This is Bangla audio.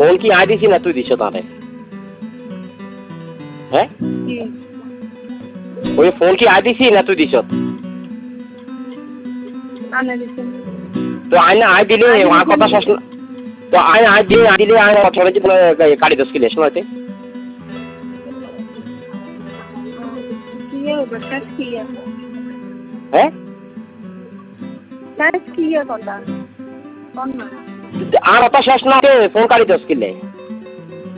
ফোন কি আই দিছি না তুই দিছ তারে? হ্যাঁ ওই ফোন কি আই দিছি না তুই দিছ? তো আইনা আই দিলে আমার কথা শেষ না। তো আই দিলে ছোট জীবনে গাড়ি দোষ কিলে শোনাতে হ্যাঁ আর কথা শেষ না ফোন গাড়ি দোষ কিলে